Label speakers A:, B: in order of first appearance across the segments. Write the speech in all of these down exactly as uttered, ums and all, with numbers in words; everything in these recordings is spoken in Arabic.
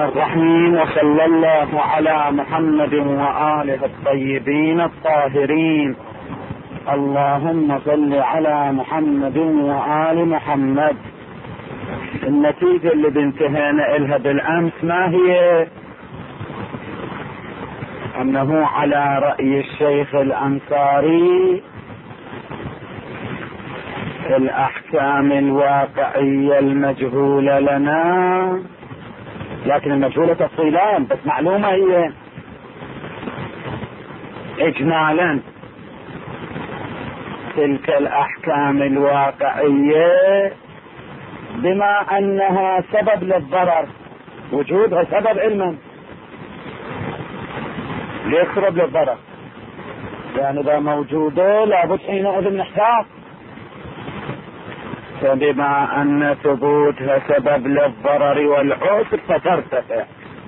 A: الرحيم، وصلى الله على محمد وآله الطيبين الطاهرين. اللهم صل على محمد وآل محمد. النتيجة اللي بانتهينا إلها بالأمس ما هي؟ أنه على رأي الشيخ الأنصاري الأحكام الواقعية المجهولة لنا، لكن المجهولة تفصيلان، بس معلومة هي إجمالا. تلك الأحكام الواقعية بما أنها سبب للضرر، وجودها سبب علما ليقرب للضرر، يعني إذا موجودة لابد حينئذ نحتاط. فبما أن ثبوتها سبب للضرر والعسر فترتفع.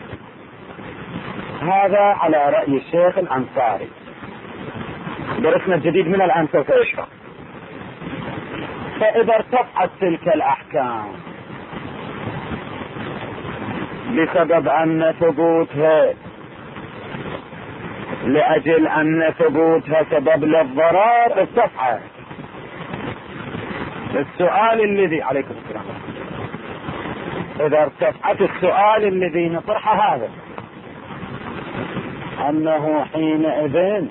A: هذا على رأي الشيخ الأنصاري. درسنا الجديد من الآن سوف يشرح. فإذا ارتفعت تلك الأحكام بسبب أن ثبوتها لأجل أن ثبوتها سبب للضرر ارتفعت، السؤال الذي عليكم السلام إذا ارتفعت السؤال الذي نطرحه هذا، أنه حينئذ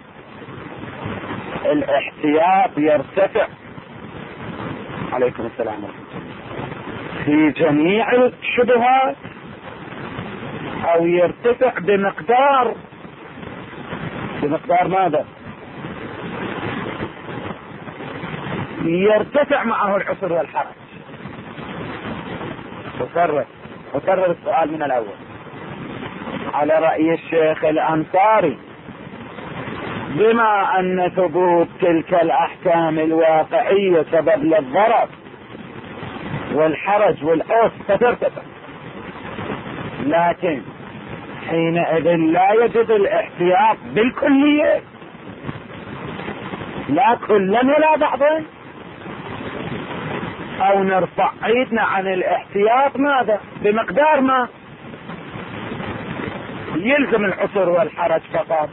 A: الاحتياط يرتفع عليكم السلام في جميع الشبهات، أو يرتفع بمقدار بمقدار ماذا؟ يرتفع معه العسر والحرج. أكرر أكرر السؤال من الأول. على رأي الشيخ الأنصاري بما أن ثبوت تلك الأحكام الواقعية سبب للضرر والحرج والعسر فترتفع، لكن حينئذ لا يجب الاحتياط بالكلية، لا كلا ولا بعضا، او نرفع ايدنا عن الاحتياط ماذا؟ بمقدار ما يلزم العسر والحرج فقط.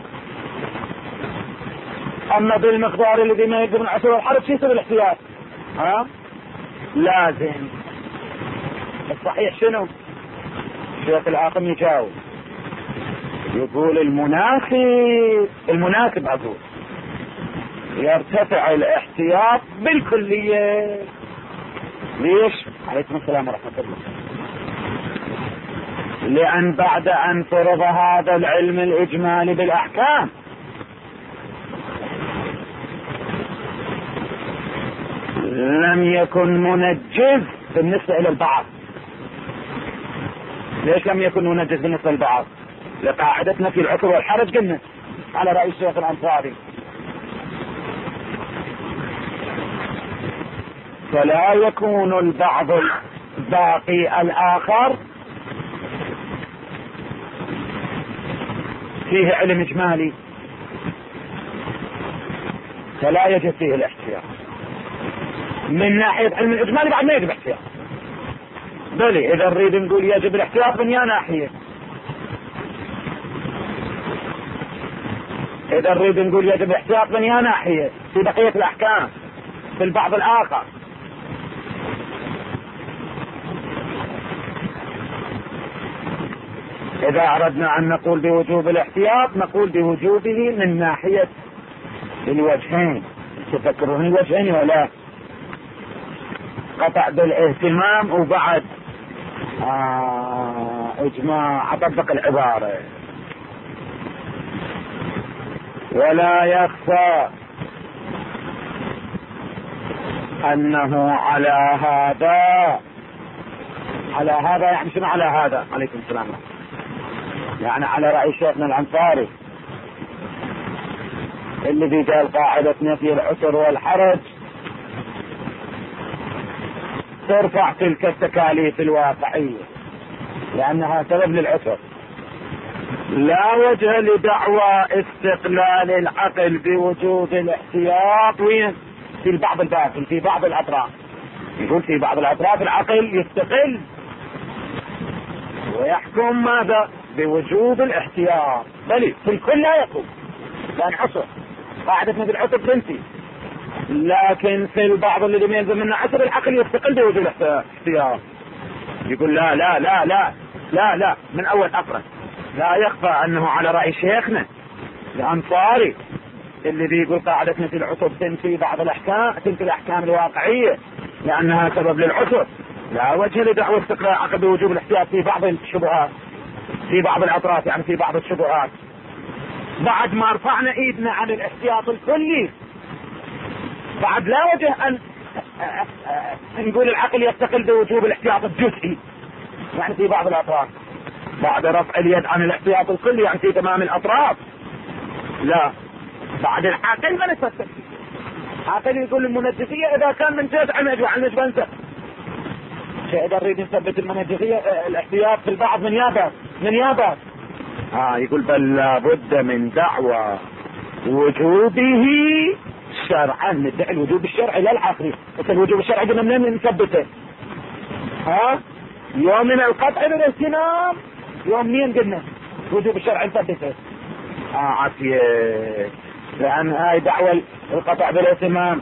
A: اما بالمقدار الذي ما يلزم العسر والحرج شو يصير الاحتياط؟ ها؟ لازم. الصحيح شنو؟ الشيخ العاقم يجاوب يقول المناسب المناسب اقول يرتفع الاحتياط بالكلية. ليش؟ عليكم السلام ورحمة الله. لأن بعد أن فرض هذا العلم الإجمالي بالأحكام لم يكن منجز بالنسبة إلى البعض. ليش لم يكن منجز بالنسبة للبعض؟ لقاعدتنا في العسر والحرج قلنا على رأي الشيخ الأنصاري، فلا يكون البعض الباقي الآخر فيه علم إجمالي، فلا يجب فيه الاحتياط. من ناحية علم الإجمالي بعد ما يجب احتياط، بلي إذا نريد نقول يجب الاحتياط من يا ناحية، إذا نريد نقول يجب الاحتياط من يا ناحية في بقية الأحكام في البعض الآخر. إذا أردنا أن نقول بوجوب الاحتياط نقول بوجوبه من ناحية الوجهين. تفكرون الوجهين ولا؟ قطع بالاهتمام وبعد آه إجماع. أطبق العبارة. ولا يخفى أنه على هذا على هذا يعني شنو على هذا؟ عليكم السلام. يعني على رأي شيخنا الأنصاري الذي قال قاعدة نفي العسر والحرج ترفع تلك التكاليف الواقعية لأنها سبب للعسر. لا وجه لدعوى استقلال العقل بوجود الاحتياط وين؟ في البعض الباطل، في بعض الأطراف. يقول في بعض الأطراف العقل يستقل ويحكم ماذا؟ بوجوب الاحتياط. بل في الكل لا يقوم، لأن عصر قاعدتنا بالعصر تنتي، لكن في البعض اللي لم يلزم منه عصر العقل يستقل بوجوب الاحتياط. يقول لا لا لا لا لا لا من أول أقرأ. لا يخفى أنه على رأي شيخنا الأنصاري اللي بيقول قاعدتنا في العصر تنفي بعض الأحكام، تنفي الأحكام الواقعية لأنها سبب للعصر. لا وجه لدعوة استقرار عقل بوجوب الاحتياط في بعض الشبهات، في بعض الأطراف، يعني في بعض الشبهات بعد ما رفعنا ايدنا عن الاحتياط الكلي. بعد لا وجه ان نقول العقل يستقل بوجوب الاحتياط الجزئي، يعني في بعض الأطراف. بعد رفع اليد عن الاحتياط الكلي يعني في تمام الأطراف. لا، بعد العاقل ما نستقل. عاقل يقول المنجسية إذا كان من جهة عمج وعن مش بنسى إذا نريد نثبت المنجسية الاحتياط في البعض من يابا من يابا آه يقول بل لابد من دعوة وجوبه شرعا. ندعي الوجوب الشرعي لا العقلي. بس الوجوب الشرعي قلنا منين نثبته؟ ها يوم من القطع بالاهتمام، يوم مين قلنا وجوب الشرعي نثبته؟ اه عافية، لأن هاي دعوة القطع بالاهتمام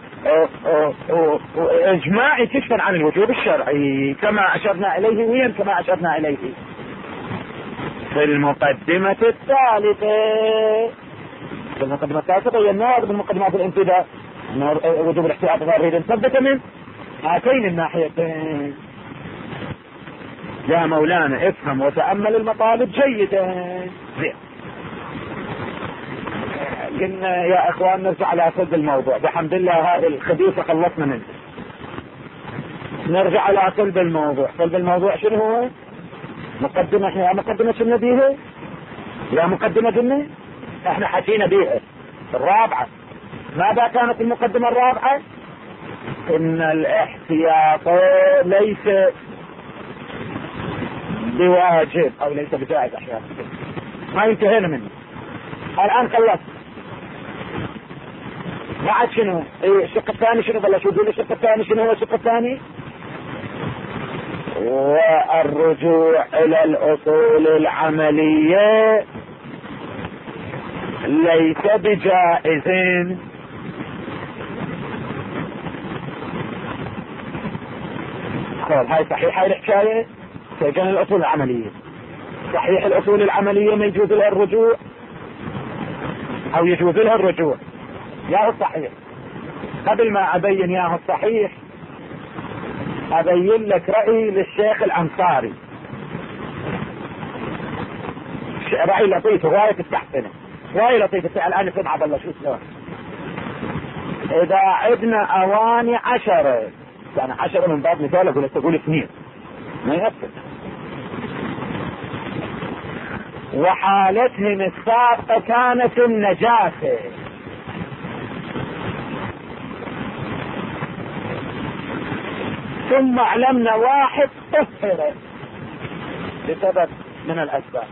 A: اجماعي كشفا عن الوجوب الشرعي كما أشرنا إليه. وين كما أشرنا إليه؟ في المقدمة الثالثة. في المقدمة الثالثة بيناها بالمقدمات الانتداء وجوب الاحتياط نريد نثبت من هاتين الناحيتين. يا مولانا افهم وتأمل المطالب جيدا. قلنا يا اخوان نرجع على صلب الموضوع. بحمد الله هذه الخبيثة خلصنا منه. نرجع على صلب الموضوع. صلب الموضوع شنو هو؟ مقدمة. يا مقدمة شنو بيها؟ يا مقدمة قلنا احنا حكينا بيها الرابعة. ماذا كانت المقدمة الرابعة؟ ان الاحتياط ليس بواجب او ليس بجائز احيانا. ما انتهينا منه. الان خلصت. بعد شنو؟ ايه الشق الثاني شنو؟ بلا شو يقول الشق الثاني شنو هو الشق الثاني؟ والرجوع الى الاصول العملية ليس بجائز. خل هاي صحيحة الحكاية. سجن الاصول العملية صحيح. الاصول العملية ما يجوز لها الرجوع او يجوز لها الرجوع. يا الصحيح قبل ما ابين ياه الصحيح ابين لك رأي للشيخ الانصاري. رأي لطيف غاية التحسنة. رأي لطيف الان يكون عبد الله شو شلون. اذا عدنا اواني عشرة، يعني عشرة من باب مثال اقول تقول اثنين ما يأثر، وحالتهم السابقة كانت النجاسة، ثم علمنا واحد طهر بسبب من الأسباب.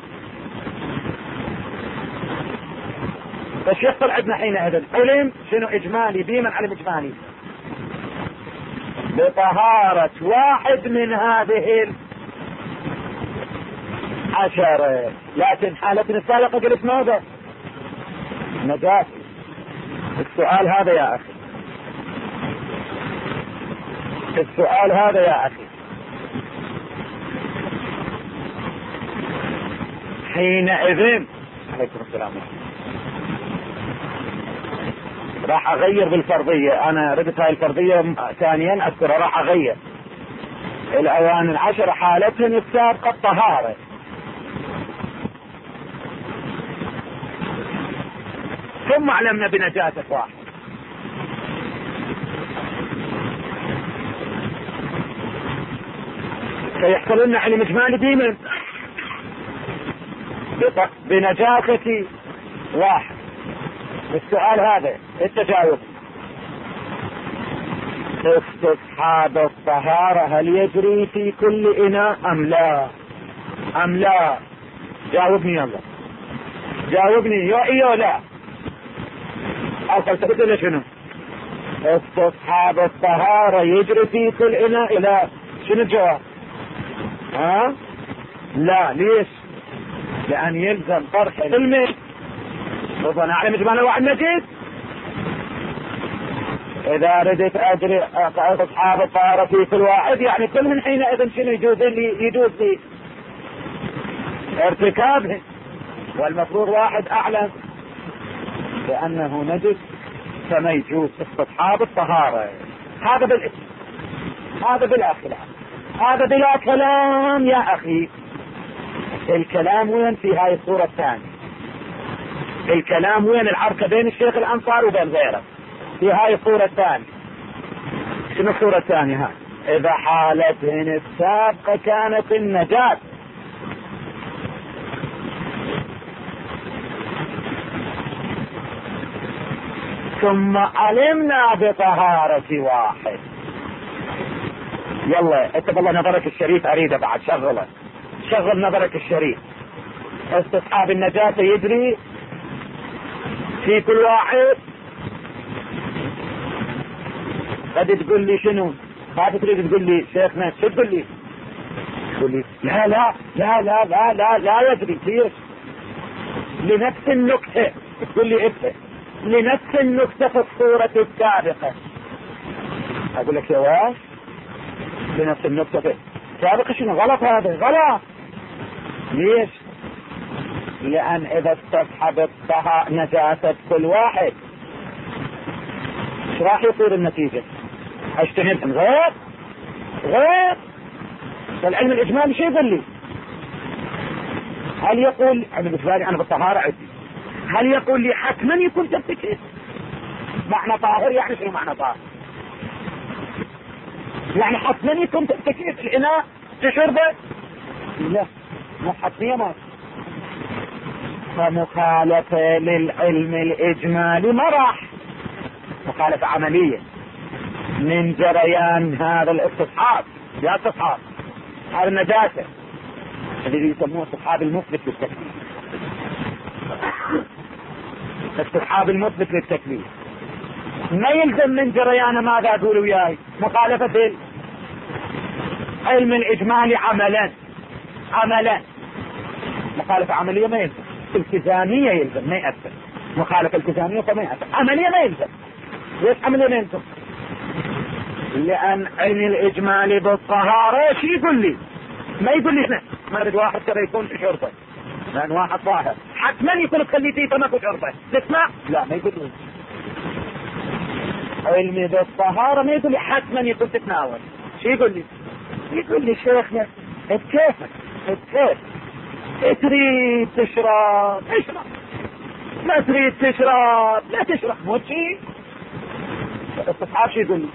A: بس يحصل عندنا حينئذ علم شنو إجمالي؟ بمن علم إجمالي؟ بطهارة واحد من هذه العشرة. لكن حالتنا السابقة قلت ماذا؟ نجاسة. السؤال هذا يا أخي، السؤال هذا يا أخي، حينئذ عليكم السلام راح أغير بالفرضية. أنا ردت هاي الفرضية ثانيا أذكرها. راح أغير الأوان العشرة حالتهم السابقة الطهارة، ثم علمنا بنجاسة واحد. سيحصل لنا علم إجمالي بمن؟ بنجاسة واحد. السؤال هذا التجاوب استصحاب الطهارة هل يجري في كل إناء أم لا؟ أم لا؟ جاوبني يلا، جاوبني يو إيو لا. أصل تقول لي شنو؟ استصحاب الطهارة يجري في كل إناء لا. شنو الجواب؟ ها؟ لا. ليش؟ لأن يلزم طرح العلم وظن على مجمل الواحد نجد. إذا ردت أجري أصحاب الطهارة في كل واحد، يعني كلهم حينئذ شنو يجوز لي؟ يجوز لي ارتكابه، والمفروض واحد أعلم لأنه نجس فما يجوز استصحاب الطهارة. هذا بالاسم، هذا بلا خلاف، هذا بلا كلام يا أخي. الكلام وين في هاي الصورة الثانية؟ الكلام وين؟ العركة بين الشيخ الأنصار وبين غيره في هاي الصورة الثانية. شنو الصورة الثانية؟ ها إذا حالتهن السابقة كانت النجاة، ثم علمنا بطهارة واحد. يلا اتب الله نظرك الشريف، اريده بعد شغله، شغل نظرك الشريف. استصحاب النجاة يدري في كل واحد. قد تقول لي شنو؟ ما تريد تقول لي شيخنا شو تقول لي؟ تقول لي لا لا لا لا لا لا لا يدري. ليش؟ لنفس النكتة. تقول لي انت لنفس النكتة في الصورة السابقة. اقول لك يا واش لنفس النكتة في السابقة شنو؟ غلط، هذا غلط. ليش؟ لأن إذا استصحب الطهارة نجاسة كل واحد ايش راح يصير النتيجة؟ اجتهد غير غير فالعلم الإجمالي شيء يقول لي؟ هل يقول أنا بالنسبة لي أنا بالطهارة عندي، هل يقول لي حتما يكون تبتكير معنى طاهر؟ يعني شنو معنى طاهر؟ يعني حتما يكون تبتكير في الإناء تشربه؟ لا، مو حتمية. ما فمخالفة للعلم الإجمالي ما راح، مخالفة عملية من جريان هذا الاستصحاب. يا استصحاب هذا النجاسة الذي يسموه استصحاب المثبت للتكليف، استصحاب المثبت للتكليف ما يلزم من جريان ماذا أقول وياي؟ مخالفة العلم الإجمالي عملا عملا مخالفة عملية ما يلزم، التزامية يلزم ما يأثر. مخالفة التزامية فما يأثر، عملية ما يلزم. ليش عملية ما يلزم؟ لأن علم الإجمالي بالطهارة شي يقول لي؟ ما يقول لي هنا ما اريد واحد ترى يكون في شرطة، لأن واحد طاهر حتما يكون تخلي فيه فما في شرطة. تسمع؟ لا ما يقول لي. علمي بالطهارة ما يقول لي حتما يكون تتناول. شي يقول لي؟ يقول لي شيخنا بكيفك بكيف تريد تشرب اشرب، ما تريد تشرب لا تشرب. مو شيء الاستصحاب شي يقول لي؟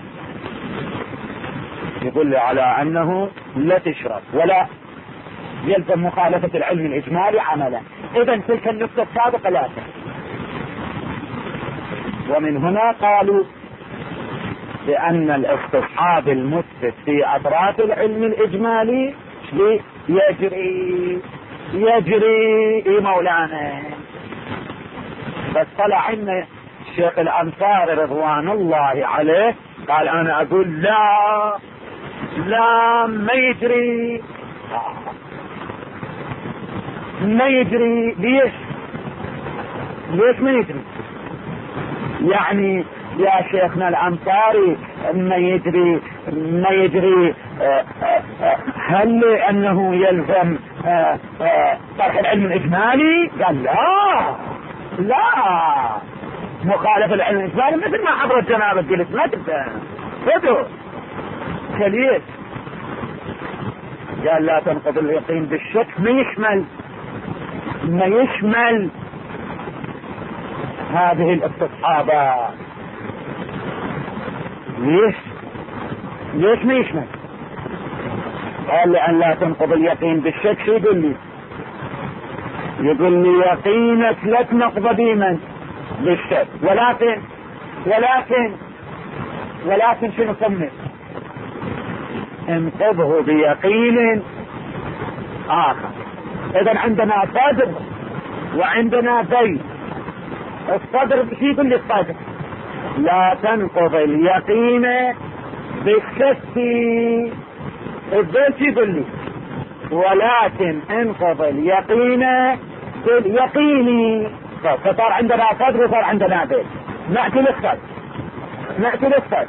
A: يقول لي على انه لا تشرب ولا يلزم مخالفة العلم الإجمالي عملا. اذا تلك النقطة السابقة لا تحل. ومن هنا قالوا بأن الاستصحاب المثبت في أطراف العلم الإجمالي يجري يجري اي مولانا. بس طلع عنا الشيخ الأنصاري رضوان الله عليه قال أنا أقول لا لا ما يجري ما يجري. ليش؟ ليش ما يجري؟ يعني يا شيخنا الأنصاري ما يجري ما يجري هل أنه يلزم طرح العلم الإجمالي؟ قال لا لا، مخالفة العلم الإجمالي مثل ما حضرت جنابك قلت ما تبدأ خذوا كليس. قال لا تنقض اليقين بالشك ما يشمل ما يشمل هذه الاستصحابات. ليش؟ ليش ما يشمل؟ قال لأن لا تنقض اليقين بالشك. شو يقول لي؟ يقول لي يقينك لا تنقض ديما بالشك، ولكن ولكن ولكن شنو صمت؟ انقضه بيقين آخر. إذا عندنا صدر وعندنا بين. الصدر شو يقول لي الصدر؟ لا تنقض اليقين بالشك. البيت يقول لي ولكن انقض اليقين باليقين. فصار عندنا صدر وصار عندنا بيت. نأتي للصدر نأتي للصدر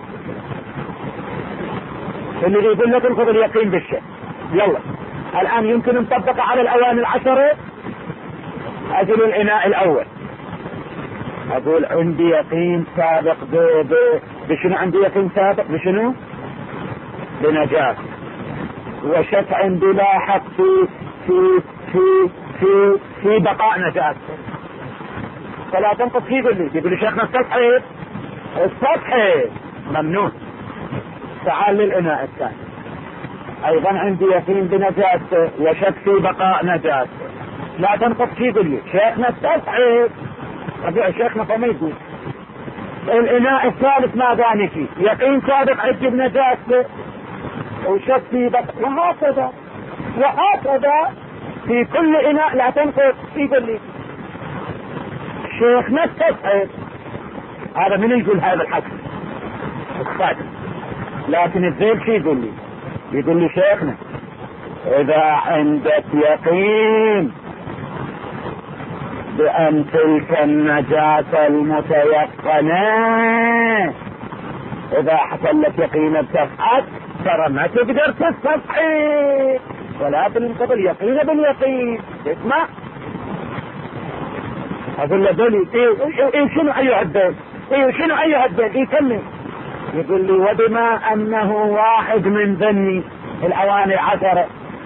A: اللي يقول لك انقض اليقين بالشك. يلا الآن يمكن نطبق على الأواني العشرة. أجل الإناء الأول، أقول عندي يقين سابق بشنو؟ عندي يقين سابق بشنو؟ بنجاة. وشك عندي لاحق في في في في في بقاء نجاة. فلا تنقض فيه. يقول لي يقول لي شيخنا استصحي استصحي ممنوع. تعال للإناء الثاني، أيضا عندي يقين بنجاته وشك في بقاء نجاته، لا تنقض فيه. يقول لي شيخنا استصحي. رجع شيخنا فما يقول. الإناء الثالث ما داني فيه يقين سابق عندي بنجاته وشك في بقاء، وهكذا وهكذا في كل إناء لا تنقض. يقول لي شيخنا استصحي. هذا من يقول هذا الحكم الصادق. لكن الزيل شي يقول لي؟ يقول لي شيخنا إذا عندك يقين بأن تلك النجاة المتيقنة، إذا حصل لك يقين بتفحص ترى ما تقدر تستصحي، ولكن انقض اليقين باليقين. اسمع أقول له دولي إيه, إيه شنو أيها الدول؟ إيه شنو أيها الدول؟ يكلم يقول لي وبما أنه واحد من ذني الأواني العشرة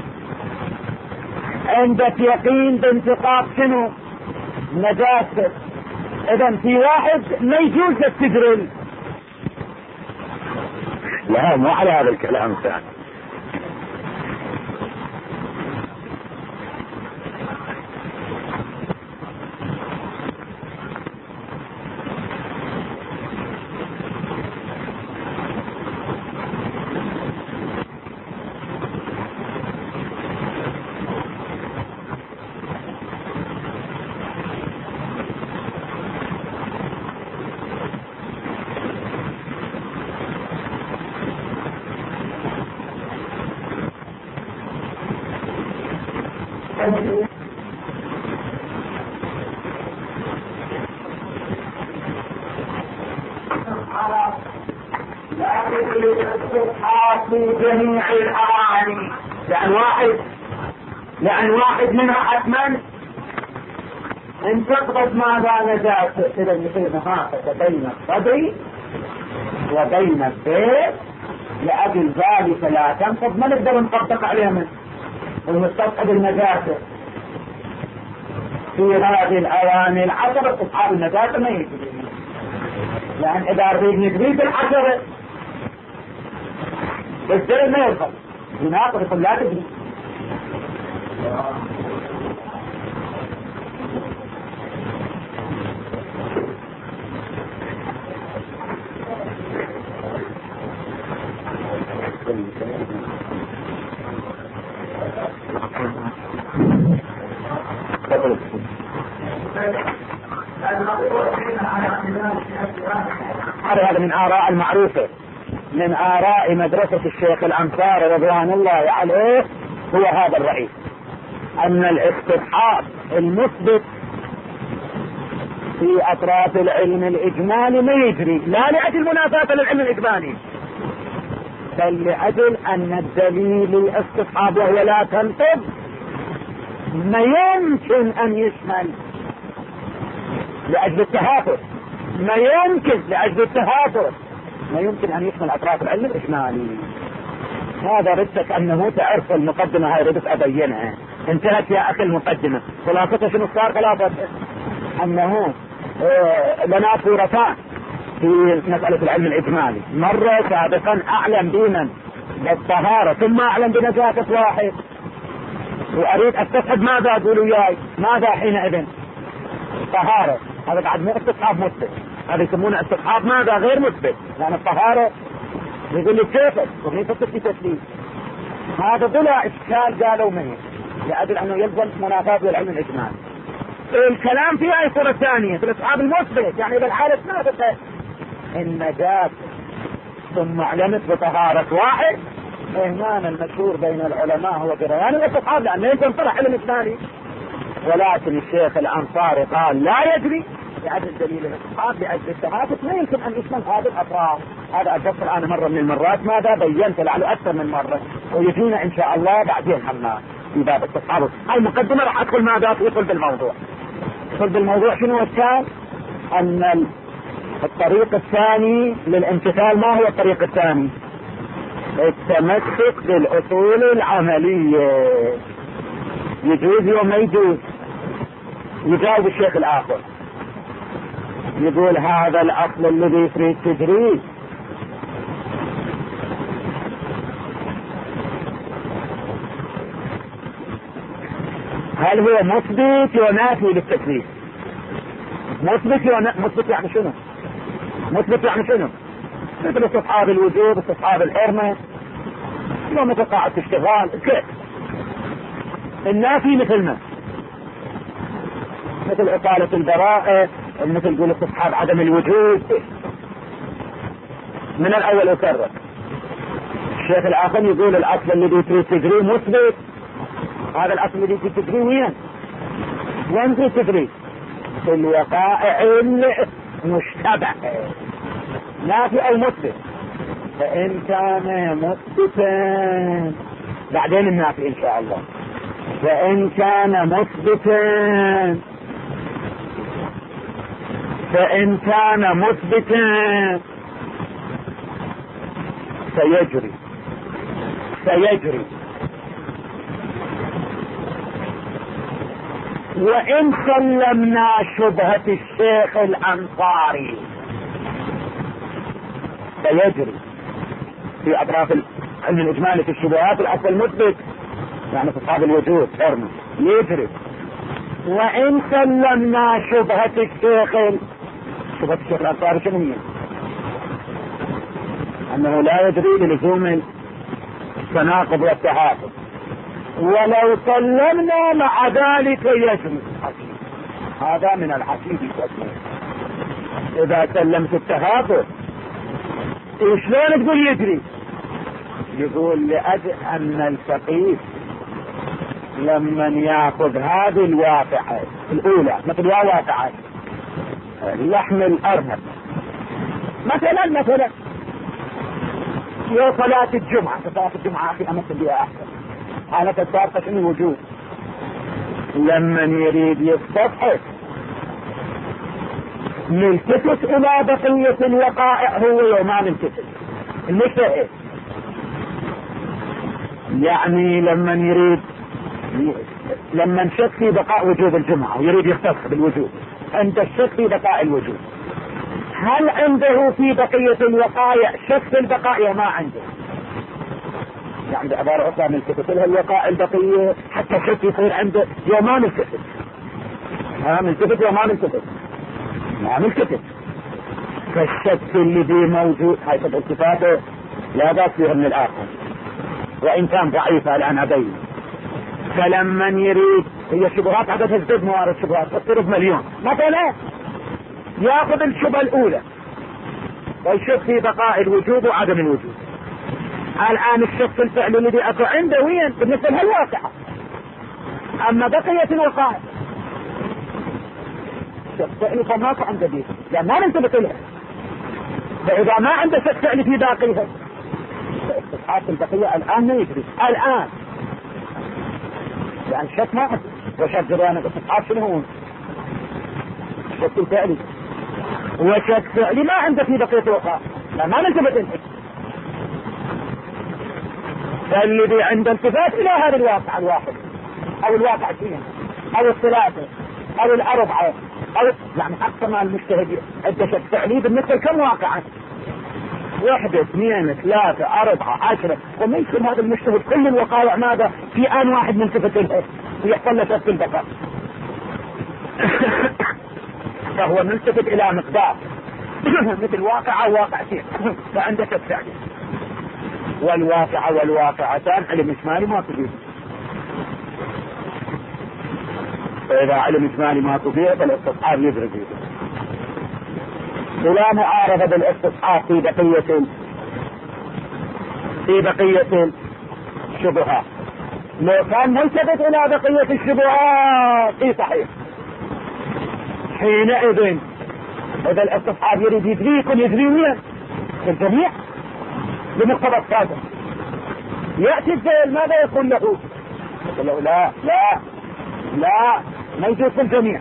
A: عندك يقين بانتقاض شنو؟ نجاسة. إذا في واحد ما يجوز لك تجرل. لا مو على هذا الكلام ثاني. في جميع الأواني، لأن واحد لأن واحد منها حتما انتقضت ماذا نجاسة. إذا يصير محافظة بين الصدر وبين البيت، لأجل ذلك لا تنقض. ما نقدر نطبق عليها من المستصحب النجاسة في هذه الأواني العشرة. أصحاب النجاسة ما يجري، لأن إذا أريد نجري بالعشرة بالزرع ما يدخل يناقض. يقول لا تجري. هذا من آراء المعروفة، من آراء مدرسة الشيخ الأنصاري رضوان الله عليه، هو هذا الرأي، أن الاستصحاب المثبت في أطراف العلم الإجمالي ما يجري، لا لأجل منافاة للعلم الإجمالي، بل لأجل أن الدليل الاستصحاب وهو لا تنقض ما يمكن أن يشمل لأجل التهافت، ما يمكن لأجل التهافت ما يمكن أن يشمل أطراف العلم الإجمالي. هذا ردك أنه تعرف المقدمة، هاي ردت أبينها. انتهت يا أخي المقدمة. خلاصة شنو صار؟ خلاصة أنه اه لنا صورتان في مسألة العلم الإجمالي. مرة سابقا أعلم بمن بالطهارة ثم أعلم بنجاسة واحد، وأريد أستصحب ماذا أقول وياي؟ ماذا حينئذ؟ طهارة. هذا بعد مو استصحاب مثبت، هذا يسمونه استصحاب ماذا؟ غير مثبت، لأن الطهارة يقول لي كيف وكيف تثبت تسليم. هذا بلا إشكال قالوا منه لأجل أنه يلزم منافاة للعلم الإجمالي. الكلام في أي صورة ثانية في الاستصحاب المثبت، يعني بالحالة ثابتة النجاسة ثم علمت بطهارة واحد إهمان المشهور بين العلماء هو جريان الاستصحاب، لأنه يمكن طرح علم إثناني. ولكن الشيخ الأنصاري قال لا يجري لأجل دليل الاستصحاب، لأجل التهافت لا يمكن أن يشمل هذه الأطراف. هذا أفصل أنا مرة من المرات، ماذا بينت لعله أكثر من مرة، ويجينا إن شاء الله بعدين حنا في باب الاستصحاب. هاي المقدمة راح أدخل ماذا تدخل بالموضوع. تدخل بالموضوع شنو الكلام؟ أن الطريق الثاني للامتثال، ما هو الطريق الثاني؟ التمسك بالأصول العملية. يجوز وما يجوز؟ يجاوب الشيخ الآخر يقول هذا الأصل الذي في التجريد هل هو مثبت ونافي للتكليف؟ مثبت مثبت يعني شنو؟ مثبت يعني شنو؟ مثل استصحاب الوجوب، استصحاب الحرمة، يوم مثل قاعدة اشتغال كيف؟ النافي مثلنا مثل إطالة البراءة، مثل يقول استصحاب عدم الوجود. من الأول أكرر، الشيخ الآخر يقول الأصل الذي تريد تجري مثبت. هذا الأصل الذي تريد تجري وين؟ وين تريد تجري؟ في الوقائع المشتبهة، نافي أو مثبت. فإن كان مثبتا بعدين النافي إن شاء الله. فإن كان مثبتا فإن كان مثبتا سيجري سيجري وإن سلمنا شبهة الشيخ الأنصاري سيجري في أطراف علم الإجمالي في الشبهات. الأصل المثبت يعني في أصحاب الوجود حرمة يجري. وإن سلمنا شبهة الشيخ شبهة الشيخ الأنصاري شنو هي؟ أنه لا يجري للزوم التناقض والتهافت. ولو سلمنا مع ذلك يجري. هذا من العقيد التسليم. إذا سلمت التهافت شلون تقول يجري؟ يقول لأجل أن الفقيه لما يأخذ هذه الواقعة الأولى مثل يا واقعة لحم الأرنب مثلا مثلا يا صلاة الجمعة، صلاة الجمعة أخي أمثل بها أحسن، أنا تتعرف شنو الوجود. لما يريد يستفحص نلتفت إلى بقية الوقائع هو يوما نلتفت المشتهد. يعني لما يريد لما نشك في بقاء وجوب الجمعة ويريد يختص بالوجوب، عند الشك في بقاء الوجوب، هل عنده في بقية الوقائع شك في البقاء وما عنده؟ يعني بعبارة أخرى نلتفت لها الوقائع البقية حتى الشك يصير عنده يوما نلتفت. ها نلتفت وما نلتفت ما نلتفت. فالشك الذي موجود هاي الالتفاته لا بأس فيها من الآخر وإن كان ضعيفة الآن أبين. فلما يريد هي شبهات عدد تزدد موارد شبهات تصير مليون مثلا ياخذ الشبهة الأولى ويشك في بقاء الوجود وعدم الوجود. الآن الشك الفعل الذي أكو عنده وين بالنسبة لها الواقعة، أما بقية الوقائع شك فعلي فماكو عنده بيه لأن ما ننتبه لها. فإذا ما عنده شك فعلي في باقيها استصحاب البقية الآن ما يدري الآن يعني الشك ما عنده. وشك جريان الاستصحاب شنو هو؟ شك الفعلي وشك فعلي ما عنده في بقية الوقائع لا ما ننتبه لها. فالذي عنده التفات إلى هذا الواقع الواحد أو الواقع اثنين أو الثلاثة أو الأربعة أو يعني أقصى ما المجتهد عنده شك فعلي بالنسبة لكم واقعا واحدة اثنين ثلاثة أربعة عشرة، وما يصير هذا المجتهد كل الوقائع ماذا في آن واحد ملتفت له ويحصل له شك البقاء. فهو ملتفت إلى مقدار مثل واقع وواقعتين فعنده شك فعلي. والواقع والواقعتان علم إجمالي ما تبيه. فإذا علم إجمالي ما تبيه فالاستصحاب يدرك ولا معارضة بالاستصحاب في بقية في بقية الشبهات. لو كان ملتفت الى بقية الشبهات اي صحيح، حينئذ اذا الاستصحاب يريد يدريكم يدري وين الجميع بمقتضى الصادق. يأتي الذيل ماذا يقول له؟ يقول له لا لا لا ما يجوز الجميع.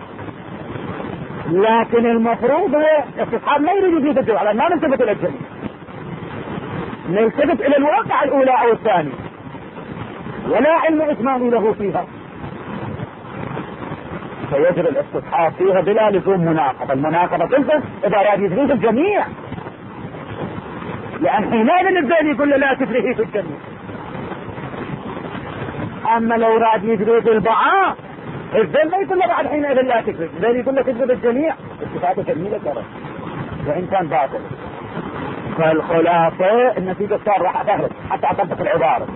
A: لكن المفروض هو الاستصحاب ما يريد يجيب الجميع، على ما نلتفت الى الجميع، نلتفت الى الواقع الاولى او الثانية، ولا علم اجمالي له فيها، فيجري الاستصحاب فيها بلا لزوم مناقضة. المناقضة تلزم اذا راد يدري الجميع، لان حينئذ الذيل يقول له لا تدريه في الجميع. اما لو راد يدري بالبعض الذيل ما يقول له بعد حينئذ لا تدري، الذيل يقول له تدري بالجميع، اتفاقه جميلة ترى وان كان باطل. فالخلاصة النتيجة صار راح اتهرب حتى اطبق العبارة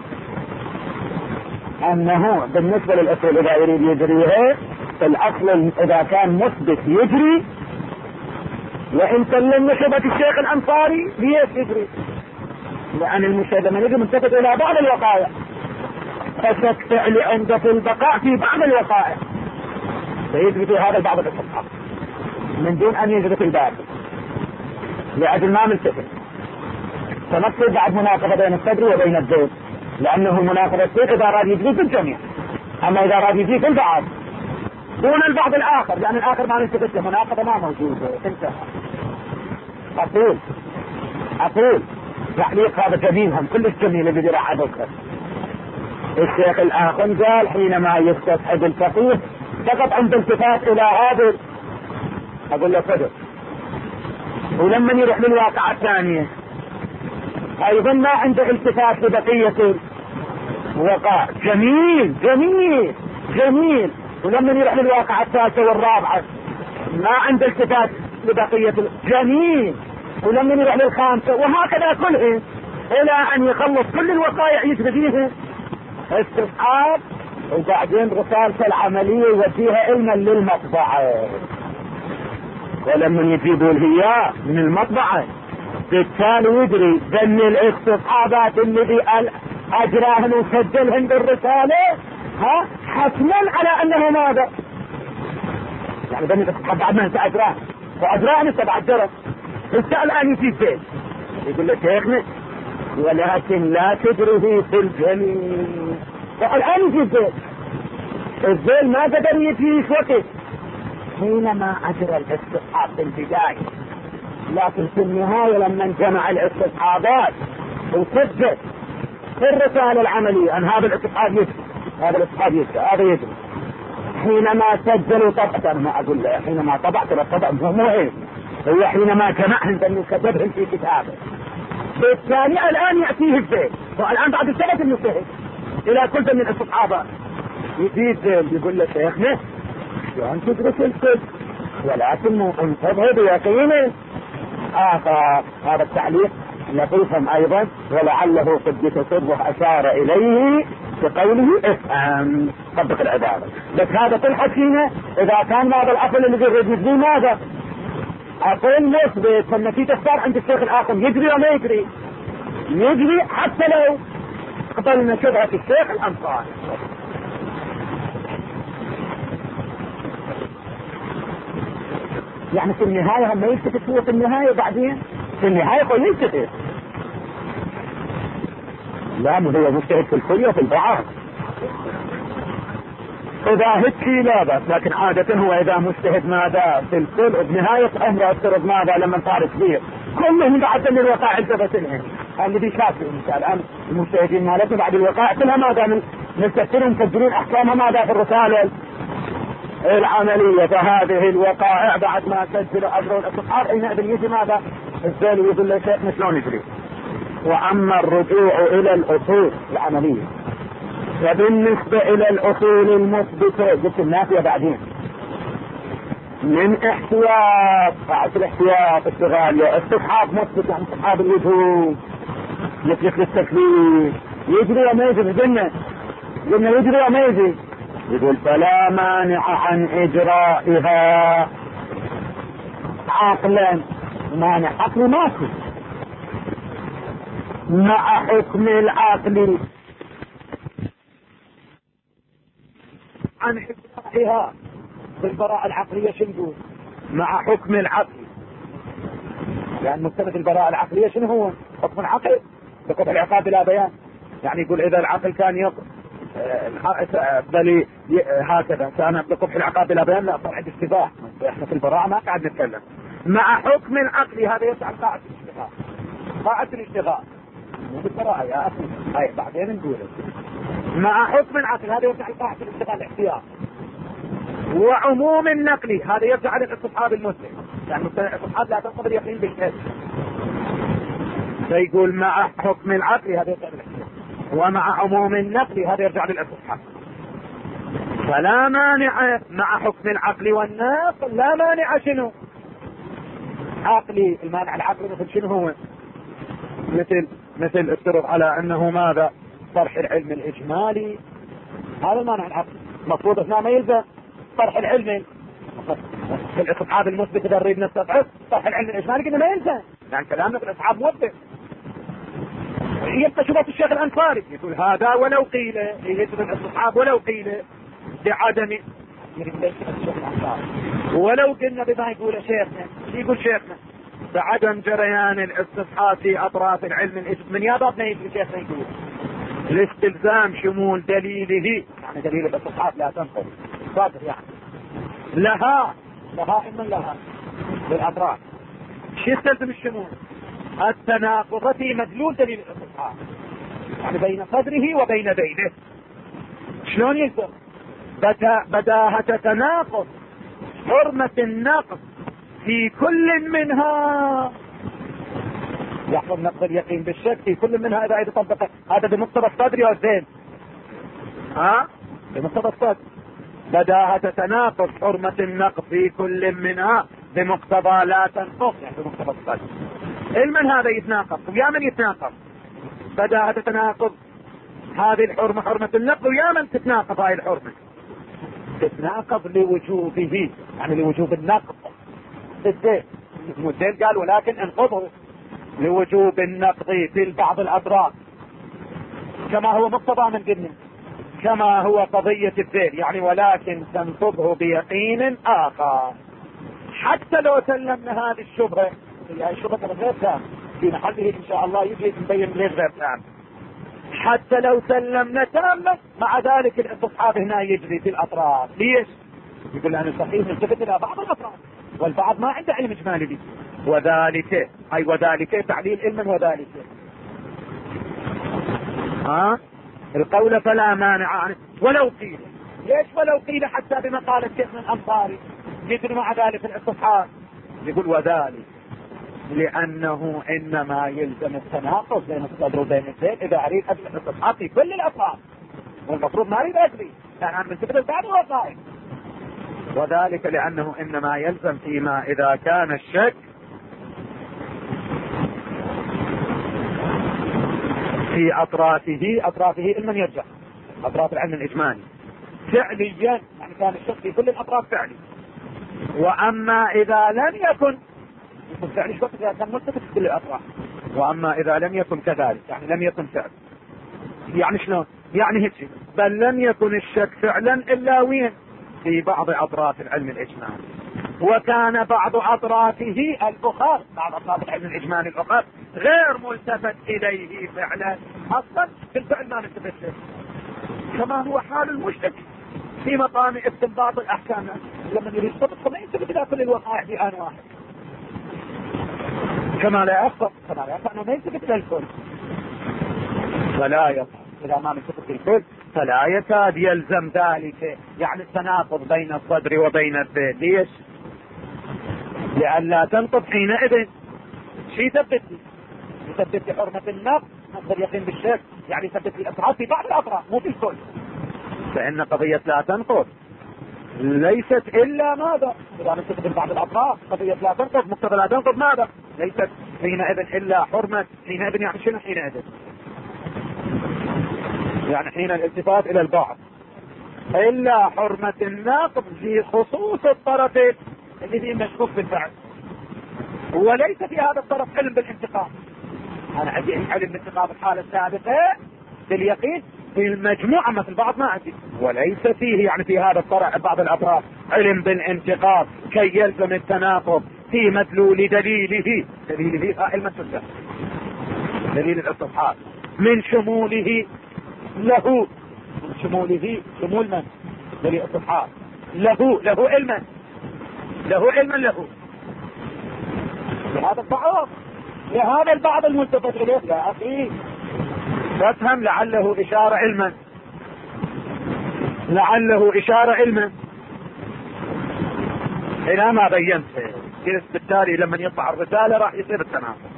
A: انه بالنسبة للاصول اذا يريد يجريها الاصل اذا كان مثبت يجري، وان سلم شبهة الشيخ الانصاري ليش يجري؟ لان المشاهدة من يجي منتفت الى بعض الوقائع، فتكتعل عنده في البقاء في بعض الوقائع فيجري في هذا البعض الاستصحاب من دون ان يجري في الباقي لأجل ما ملتفت. فنفسه بعد مناقضة بين الصدر وبين الذيل، لانه مناقضة الصدر اذا راد يجري في الجميع، اما اذا راد يجري في البعض دون البعض الاخر، لان الاخر ما نلتفت له، مناقضة ما موجودة انتهى. اقول اقول تعليق هذا جميلهم كلش جميل اللي راح ذكر الشيخ الاخن قال حينما يستصحب الفقيه فقط عند التفات الى هذا، اقول له صدق، ولما يروح للواقع الثانية ايضا ما عنده التفات لبقية الوقائع. جميل جميل جميل. ولما يروح للواقع الثالثة والرابعة ما عنده التفات لبقية جميل. ولما يروح للخامسة وهكذا كلهم الى ان يخلص كل الوقائع يجري فيها استصحاب، وبعدين رسالته العملية يوديها علما للمطبعة. ولما يجيبوا الهياء من المطبعة بالتالي يدري ذن الاستصحابات الذي اجراهن وسجلهن بالرسالة ها حتما على انه ماذا؟ يعني ذن الاستصحاب بعد ما انت اجراهن واجراهن انت بعد درس انت الان يجيب ذيل يقول له شيخنا ولكن لا تدري في الجميع، فالان يجيب ذيل. الذيل ما قدر يجيش وقت حينما اجرى الاستصحاب في البداية، لكن في النهاية لما جمع الاستصحابات وسجل في الرسالة العملية ان هذا الاستصحاب يجري هذا الاستصحاب يجري هذا يجري، حينما سجلوا طبعت انا ما اقول له حينما طبعت الطبع مو مهم، هو حينما جمعهم بانه كتبهم في كتابه. بالتالي الان ياتيه الذيل، والان بعد سنة المجتهد الى كل من الاستصحابات يجي الذيل يقول له شيخنا شلون تدرس الكل ولكن انتبه بيقين اخر. هذا التعليق لطيفا ايضا ولعله قد يتصرف اشار اليه بقوله افهم طبق العبارة. بس هذا كل حكينا اذا كان هذا الاصل اللي يريد يجري ماذا؟ اقول مثبت فالنتيجة صار عند الشيخ الاخر يجري وما يجري؟ يجري حتى لو قبلنا شبهة الشيخ الانصاري. يعني في النهاية هم يلتفت هو في النهاية بعدين في النهاية هو يلتفت، لا مو هو مجتهد في الكل وفي البعض. اذا هتكي لا بس، لكن عادة هو اذا مجتهد ماذا في الكل بنهاية عمره افترض ماذا لما صار كبير كلهم بعد من الوقائع التفت لهم الذي شافوا الان المجتهدين مالتنا بعد الوقائع كلها ماذا نستفسرهم مسجلين احكامها ماذا في الرسالة العملية. فهذه الوقائع بعد ما سجلوا اجروا الاستصحاب حينئذ يجي ماذا؟ الذيل يقول له شيخنا شلون يجري. واما الرجوع الى الاصول العملية فبالنسبة الى الاصول المثبتة قلت النافية بعدين من احتياط بعد الاحتياط اشتغالية استصحاب مثبت عن استصحاب الوجوب يطلق للتكليف يجري وما يجري قلنا قلنا يجري وما يجري يقول فلا مانع عن اجرائها عقلا. مانع عقلي ماشي مع حكم العقل عن حكمها بالبراءة العقلية شنو نقول؟ مع حكم العقل، يعني مستند البراءة العقلية شنو هو؟ حكم العقل بقطع العقاب بلا بيان. يعني يقول اذا العقل كان يقضي بل هكذا كان بقطع العقاب بلا بيان، لا صار عندي اشتباه. احنا في البراءة ما قاعد نتكلم مع حكم العقل، هذا يسعى قاعدة الاشتباه، قاعدة الاشتباه مو بالبراءة يا اخي. هاي بعدين نقول مع حكم العقل، هذا يسعى قاعدة الاشتباه الاحتياط. وعموم النقل هذا يرجع للاستصحاب المسلم، يعني الاستصحاب لا تنقضي اليقين بالشيء. فيقول مع حكم العقل هذا يرجع للاحتياط، ومع عموم النقل هذا يرجع للاستصحاب. فلا مانع مع حكم العقل والنقل، لا مانع شنو؟ عقلي، المانع العقلي مثل شنو هو؟ مثل مثل افترض على انه ماذا؟ طرح العلم الاجمالي، هذا المانع العقلي. مفروض اثناء ما يلزم طرح العلم في الاستصحاب المثبت اذا نريد نستطعم طرح العلم الاجمالي كنا ما يلزم، يعني كلامنا في الاستصحاب مثبت. يبقى شبهة الشيخ الانصاري يقول هذا ولو قيل يجب الاستصحاب ولو قيل بعدم، ولو قلنا بما يقول شيخنا، يقول شيخنا بعدم جريان الاستصحاب في اطراف العلم الاجمالي. من يا بابنا يجي شيخنا يقول لاستلزام شمول دليله، يعني دليل الاستصحاب لا تنقض صادر، يعني لها لها إما لها للأطراف. شو يستلزم الشمول؟ التناقض في مدلول دليل الاستصحاب، يعني بين صدره وبين ذيله. شلون يلزم؟ بدا بداهة تناقض حرمة النقض في كل منها، يحصل نقض اليقين بالشك في كل منها اذا اذا طبق هذا بمقتضى الصدر يا زين، ها بمقتضى الصدر. بداهة تناقض حرمة النقض في كل منها بمقتضى لا تنقض، يعني بمقتضى الصدر. المن هذا يتناقض ويا من يتناقض؟ بداهة تناقض هذه الحرمة حرمة النقض، ويا من تتناقض هذه الحرمة؟ تتناقض لوجوبه، يعني لوجوب النقض. الدين الدين قال ولكن انقضه لوجوب النقض في بعض الأطراف، كما هو مقتضى من قلنا، كما هو قضية الدين، يعني ولكن تنقضه بيقين آخر. حتى لو سلمنا هذه الشبهة، هي الشبهة غير تام في محله إن شاء الله يجي نبين ليه غير تام. حتى لو سلمنا تامة مع ذلك الاستصحاب هنا يجري في الأطراف. ليش؟ يقول أنا صحيح نلتفت إلى بعض الأطراف والبعض ما عنده علم إجمالي به، وذلك أي وذلك تعليل علما وذلك ها القول فلا مانع عنه ولو قيل. ليش ولو قيل؟ حتى بما قال الشيخ من الأنصاري يجري مع ذلك الاستصحاب. يقول وذلك لأنه إنما يلزم التناقض بين الصدر وبين الذيل إذا أريد أجل الاستصحاب في كل الأطراف، والمفروض ما أريد أجري لأن عن من سبب بعض الوظائف. وذلك لأنه إنما يلزم فيما إذا كان الشك في أطرافه، أطرافه إلمن يرجع أطراف العلم الإجمالي فعليا، يعني كان الشك في كل الأطراف فعلي. وأما إذا لم يكن فعلي شك إذا كان ملتفت في كل الأطراف، وأما إذا لم يكن كذلك يعني لم يكن فعل. يعني شلون؟ يعني هيك بل لم يكن الشك فعلا إلا وين؟ في بعض أطراف العلم الإجمالي، وكان بعض أطرافه الأخر، بعض أطراف العلم الإجمالي الأخر غير ملتفت إليه فعلا، أصلا في الفعل ما نلتفت له، كما هو حال المشرك في مقام استنباط الأحكام لما يريد صدق ما يلتفت إلى كل الوقائع في آن واحد، كما لا يخطئ كما لا يخطئ أنه ما يلتفت إلى الكل، فلا يخطئ إذا ما نلتفت الكل فلا يكاد يلزم ذلك، يعني التناقض بين الصدر وبين الذيل. ليش؟ لأن لا تنقض حينئذ. شيء يثبت لي يثبت لي حرمة النقض نقض اليقين بالشك، يعني يثبت لي الأطراف في بعض الأطراف مو في الكل، فإن قضية لا تنقض ليست إلا ماذا؟ إذا نثبت في بعض الأطراف قضية لا تنقض مقتضى لا تنقض ماذا؟ ليست حينئذ إلا حرمة. حينئذ يعني شنو حينئذ؟ يعني حين الالتفات الى البعض الا حرمة النقض في خصوص الطرف اللي فيه مشكوك بالفعل، وليس في هذا الطرف علم بالانتقام. انا عندي علم بالانتقام الحالة السابقة باليقين في المجموعة مثل بعض ما عندي، وليس فيه يعني في هذا الطرح بعض الأطراف علم بالانتقاض كي يلزم التناقض في مدلول دليله. دليله فاعل مستتر، دليل الاستصحاب من شموله له، من شموله شمول من؟ دليل الاستصحاب له، له علما، له علما له. لهذا البعض، لهذا البعض الملتفت اليه يا اخي تفهم لعله اشارة علما، لعله اشارة علما الى ما بينت. بالتالي لما يطلع الرسالة راح يصير التناقض.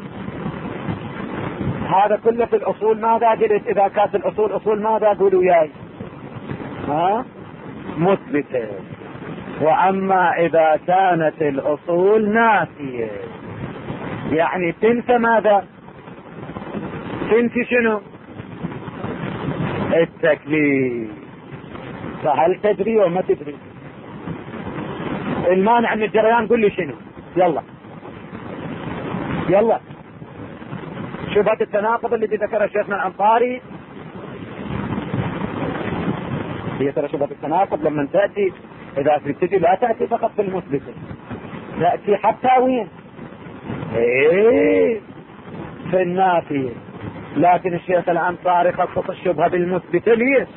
A: هذا كله في الاصول. ماذا قلت؟ اذا كانت الاصول اصول ماذا قولوا وياي؟ ها مثبتة. واما اذا كانت الاصول نافية يعني تنسى ماذا؟ تنسي شنو؟ التكليف. فهل تدري وما تدري؟ المانع من الجريان قل لي شنو؟ يلا يلا. شبهة التناقض الذي ذكرها شيخنا الأنصاري هي ترى شبهة التناقض لما تأتي، إذا تبتدي لا تأتي فقط في المثبت، تأتي حتى وين؟ إيه في النافية. لكن الشيخ الأنصاري خصص الشبهة بالمثبت. ليش؟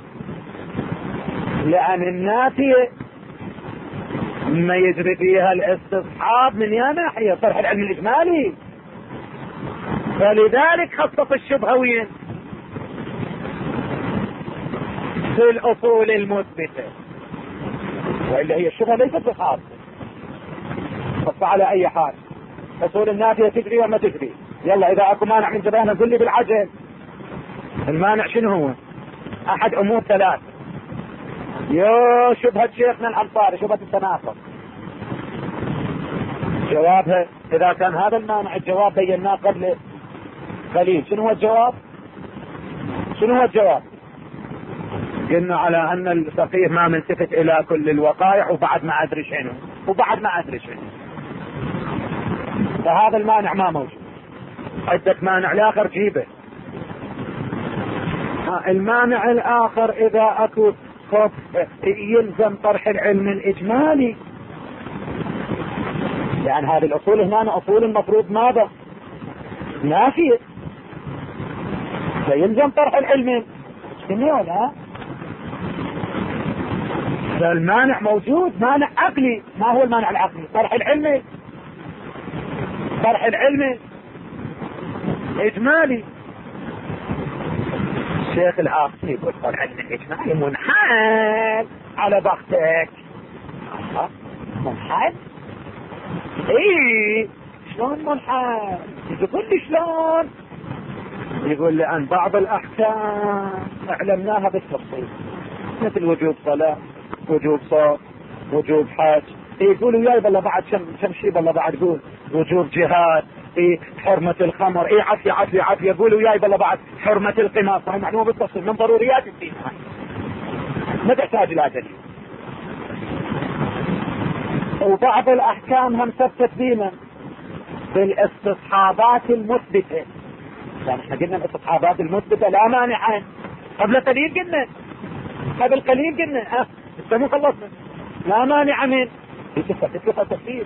A: لأن النافية ما يجري فيها الاستصحاب من يا ناحية طرح العلم الإجمالي، فلذلك خصص الشبهة وين؟ في الأصول المثبتة. وإلا هي الشبهة ليست بخاصة. خص على أي حال أصول النافية تجري وما تجري. يلا إذا أكو مانع من جبهنا قل لي بالعجل. المانع شنو هو؟ أحد أمور ثلاث. يو شبهة شيخنا الأنصاري شبهة التناقض. جوابها إذا كان هذا المانع الجواب بيناه قبل قليل. شنو هو الجواب؟ شنو هو الجواب؟ قلنا على أن الفقيه ما ملتفت إلى كل الوقائع وبعد ما أدري شنو وبعد ما أدري شنو، فهذا المانع ما موجود. عندك مانع الآخر جيبه. المانع الآخر إذا أكو خب يلزم طرح العلم الإجمالي، يعني هذه الأصول هنا أصول المفروض ماذا؟ نافية، فيلزم طرح العلم الإجمالي ولا؟ فالمانع موجود، مانع عقلي. ما هو المانع العقلي؟ طرح العلم، طرح العلم إجمالي. الشيخ الآخر يقول طرح العلم الإجمالي منحال على بختك. منحال؟ ايه شلون منحال؟ يقول لي شلون؟ يقول لي أن بعض الأحكام أعلمناها بالتفصيل مثل وجوب صلاة، وجوب صوم، وجوب حج. يقولوا ياي بالله بعد شم شم شيء بالله بعد قول وجوب جهاد، إيه حرمة الخمر، إيه عافية عافية عافية. يقولوا ياي بالله بعد حرمة القمار. فهي معلومة بالتفصيل من ضروريات الدين، ما تحتاج إلى دليل. وبعض الأحكام هم ثبتت بينا بالاستصحابات المثبتة. يعني احنا قلنا الاستصحابات المثبتة لا مانع. قبل قليل قلنا قبل قليل قلنا اه مو خلصنا لا مانع من تتلقى تفسير.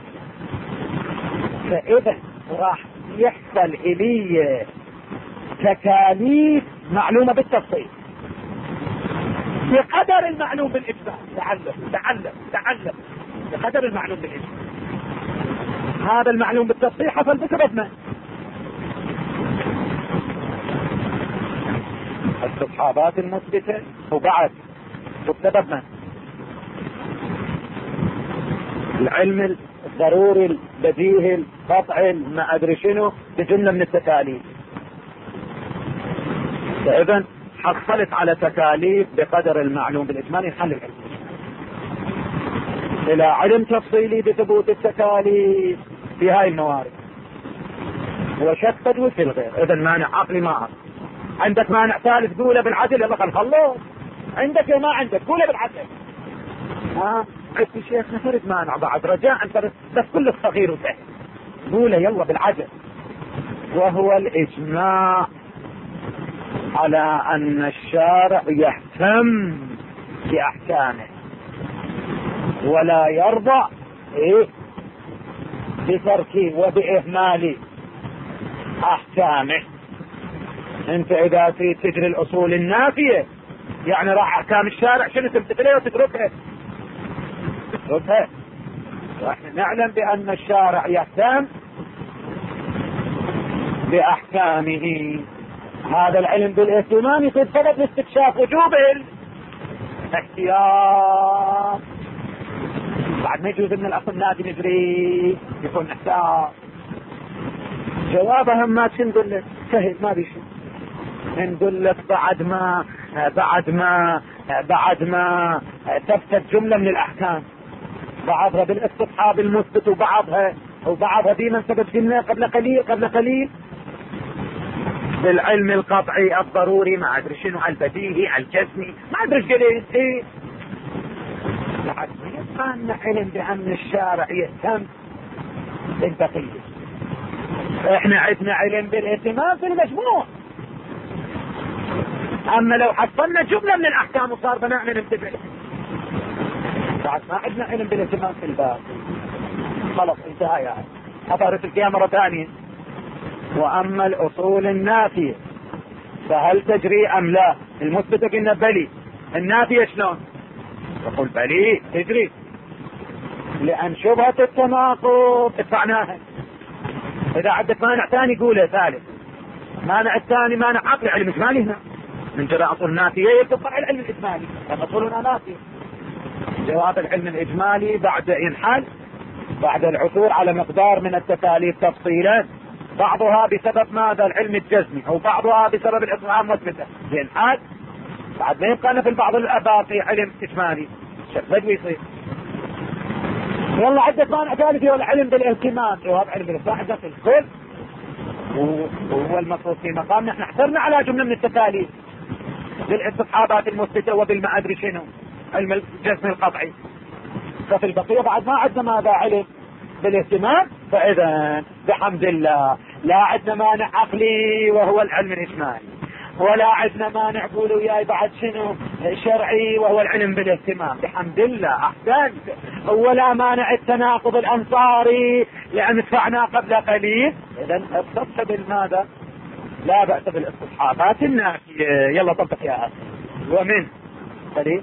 A: فإذا راح يحصل إلي تكاليف معلومة بالتفصيل بقدر المعلوم بالإجمال. تعلم تعلم تعلم بقدر المعلوم بالإجمال. هذا المعلوم بالتفصيل حصل بسبب ما الاستصحابات المثبتة، وبعد بسبب ما العلم الضروري البديهي القطعي ما ادري شنو بجملة من التكاليف. فاذا حصلت على تكاليف بقدر المعلوم بالاجمال يحل العلم الى علم تفصيلي بثبوت التكاليف في هاي الموارد وشتت وفي الغير. اذا مانع عقلي ما عقل. عندك مانع ثالث قوله بالعدل. يلا خل نخلص. عندك يا ما عندك قوله بالعدل. ها عدت الشيخ نفرد مانع بعد رجاء انت بس كل صغير وسهل. قوله يلا بالعدل. وهو الاجماع على ان الشارع يهتم باحكامه ولا يرضى إيه بترك وبإهمال احكامه. انت اذا في تجري الاصول النافية يعني راح احكام الشارع شنو تمتثلها وتتركها تتركها. واحنا نعلم بان الشارع يهتم باحكامه. هذا العلم بالاهتمام يصير سبب لاستكشاف وجوب الاحتياط. بعد ما يجوز من الاصل نادي نجري يكون احتياط. جوابهم ما نقول لك سهل ما بيشي نقول لك بعد ما بعد ما بعد ما تثبت جملة من الاحكام بعضها بالاستصحاب المثبت وبعضها وبعضها دي من سبب جنة قبل قليل قبل قليل بالعلم القطعي الضروري ما ادري شنو البديهي الجسمي ما ادري ايش قلت ايه. بعد ما يبقى لنا علم بان الشارع يهتم بالبقية. احنا عندنا علم بالاهتمام في المجموع. اما لو حصلنا جملة من الاحكام وصار بناءنا ننتبه بعد ما عندنا علم بالاهتمام في الباقي خلاص انتهى. يعني حضرت القيامة مرة ثانية. واما الاصول النافية فهل تجري ام لا؟ المثبتة قلنا بلي، النافية شلون؟ يقول بلي تجري لان شبهة التناقض ادفعناها. اذا عندك مانع ثاني قوله ثالث. مانع الثاني مانع عقلي علم اجمالي. هنا من جراء اصول نافية يتبع العلم الاجمالي لما اصولنا نافية. جواب العلم الاجمالي بعد ينحل بعد العثور على مقدار من التكاليف تفصيلا بعضها بسبب ماذا؟ العلم الجزمي او بعضها بسبب الاطعام مثبته ينحل بعد ما يبقى في البعض الاباقي علم اجمالي شكله يصير. والله عدة مانع ثالث هو العلم بالاهتمام. جواب علم بالاهتمام في الكل وهو المفروض في مقام نحن احترنا على جملة من التكاليف بالاستصحابات المثبته وبالما ادري شنو علم الجسم القطعي. ففي البقية بعد ما عندنا ماذا؟ علم بالاهتمام. فاذا بحمد الله لا عندنا مانع عقلي وهو العلم الاجمالي ولا عندنا مانع قولوا وياي بعد شنو شرعي وهو العلم بالاهتمام بحمد الله احسنت. ولا مانع التناقض الانصاري لان ادفعنا قبل قليل. اذا اختص بالماذا؟ لا بأس بالاستصحابات النافية. يلا طبق يا اخي. ومن قليل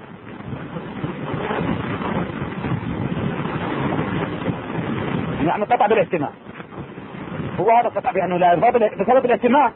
A: يعني قطع بالاهتمام. هو هذا قطع بانه لا يرضى بسبب الاهتمام.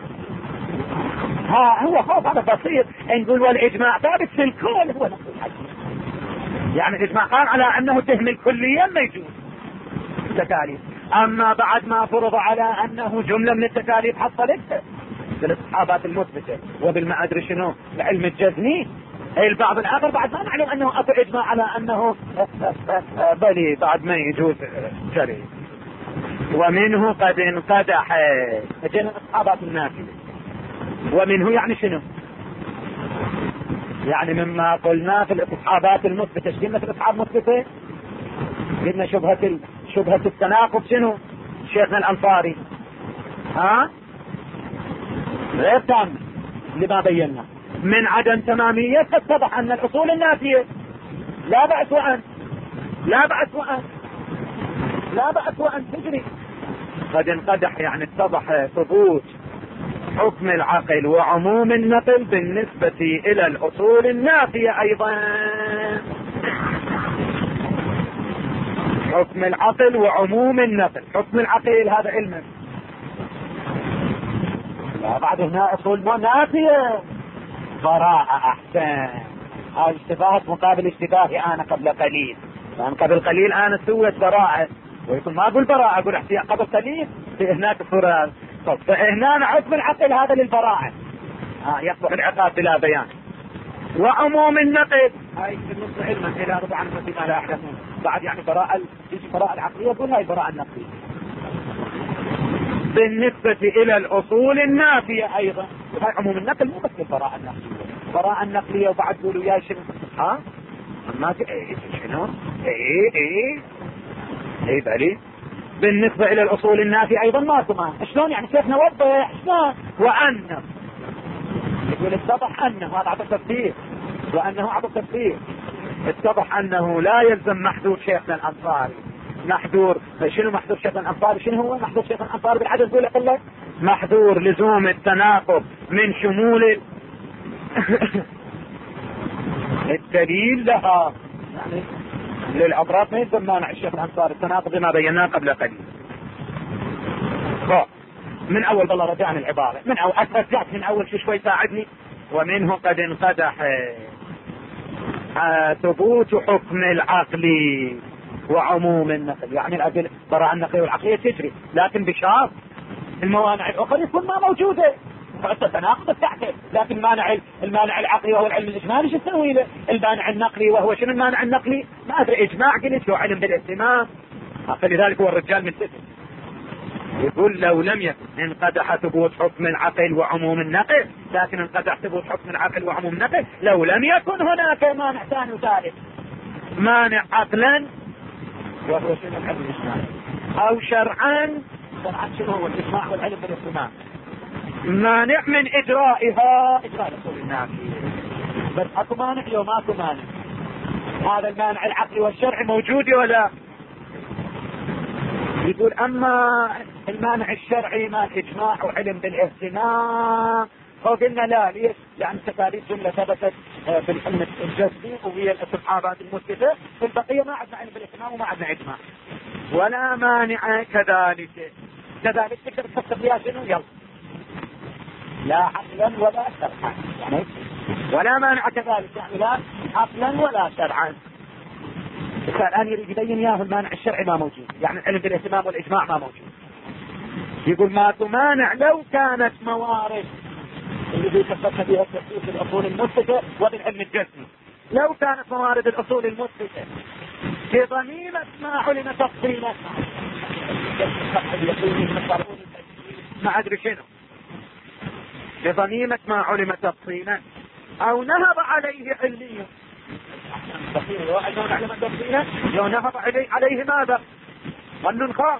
A: ها هو خوف هذا بسيط. نقول والاجماع ثابت في الكل هو نفس الحديث. يعني الاجماع قال على انه تهمل كليا ما يجوز التكاليف. اما بعد ما فرض على انه جملة من التكاليف حصلت بالاصحابات المثبتة وبالما ادري شنو العلم الجزمي البعض الاخر بعد ما نعلم انه اكو اجماع على انه بلي بعد ما يجوز جري. ومنه قد انقدح اجينا اصحابات النافية. ومنه يعني شنو؟ يعني مما قلنا في الاستصحابات المثبتة ايش قلنا في الاستصحاب المثبتة؟ قلنا شبهة ال... شبهة التناقض شنو؟ شيخنا الانصاري ها غير تام لما بينا من عدم تمامية. فاتضح ان الاصول النافية لا بأس وان لا بأس وان لا بأس وان تجري. قد انقدح يعني اتضح ثبوت حكم العقل وعموم النقل بالنسبة الى الاصول النافية ايضا. حكم العقل وعموم النقل. حكم العقل هذا علم لا بعد هنا اصول نافية براءة احسن. هاي اشتباهات مقابل اشتباهي انا قبل قليل. يعني قبل قليل انا سويت براءة ويكون ما اقول براءة اقول احتياط قبل قليل في هناك صورة. طب فهنا حكم العقل هذا للبراءة ها يصبح العقاب بلا بيان. وعموم النقل هاي بالنسبة علما الى ربع عن ما لا احدثون بعد يعني براءة تيجي براءة العقلية يقول هاي براءة النقلية بالنسبة الى الاصول النافية ايضا. هاي عموم النقل مو بس البراءة النقلية. براءة النقلية وبعد قولوا يا شنو ها ما ايه شنو ايه ايه ايه بلي بالنسبة الى الاصول النافية ايضا ما كمان شلون يعني كيف نوضح شلون. وان يقول اتضح انه هذا عطى تفسير، وانه عطى تفسير اتضح انه لا يلزم محذور شيخنا الانصاري. محذور شنو؟ محذور شيخنا الانصاري شنو هو؟ محذور شيخنا الانصاري بالعدد يقول لك الله محذور لزوم التناقض من شمول الدليل لها، يعني للأضرار ما يلزم مانع الشيخ الانصاري التناقض ما بيناه قبل قليل. من اول بالله رجعني العبارة من اول اترجعت من اول شو شوي ساعدني. ومنه قد انقدح ثبوت حكم العقل وعموم النقل، يعني الأدلة براء النقل والعقلية تجري، لكن بشرط الموانع الأخرى يكون ما موجودة. فالتناقض بتاعته، لكن مانع المانع العقلي وهو العلم الإجمالي شو تسوي له؟ المانع النقلي وهو شنو المانع النقلي؟ ما أدري، إجماع قلت له علم بالاهتمام. فلذلك هو الرجال ملتزم يقول لو لم يكن انقدح ثبوت حكم العقل وعموم النقل، لكن انقدح ثبوت حكم العقل وعموم النقل لو لم يكن هناك مانع ثاني وثالث، مانع عقلا وهو شنو العلم الإجمالي، أو شرعا شرعا شنو هو الإجماع والعلم بالاهتمام، مانع من إجرائها إجراء الأصول النافية. بس أكو مانع لو ما أكو مانع، هذا المانع العقلي والشرعي موجود ولا؟ يقول أما المانع الشرعي ما الإجماع وعلم بالاهتمام، فقلنا لا. ليش؟ لأن تكاليف جملة ثبتت في العلم الجزمي وهي الاستحابات المثبتة، في البقية ما عندنا علم بالاهتمام وما عندنا إجماع ولا مانع كذلك. كذلك تقدر تفسر فيها شنو؟ يلا لا عقلا ولا شرعا، يعني ولا مانع كذلك، يعني لا عقلا ولا شرعا. الآن يريد يبين ياه المانع الشرعي ما موجود، يعني العلم بالاهتمام والإجماع ما موجود. يقول ما تمانع لو كانت موارد اللي ثبتنا فيها التفسير في الأصول المثبتة وبالعلم الجزمي، لو كانت موارد الأصول المثبتة بضميمة ما علم تفصيلا ما أدري شنو، بضميمة ما علم تفصيلا أو نهض عليه عليا، لو نهض عليه, عليه ماذا؟ ظن خاص.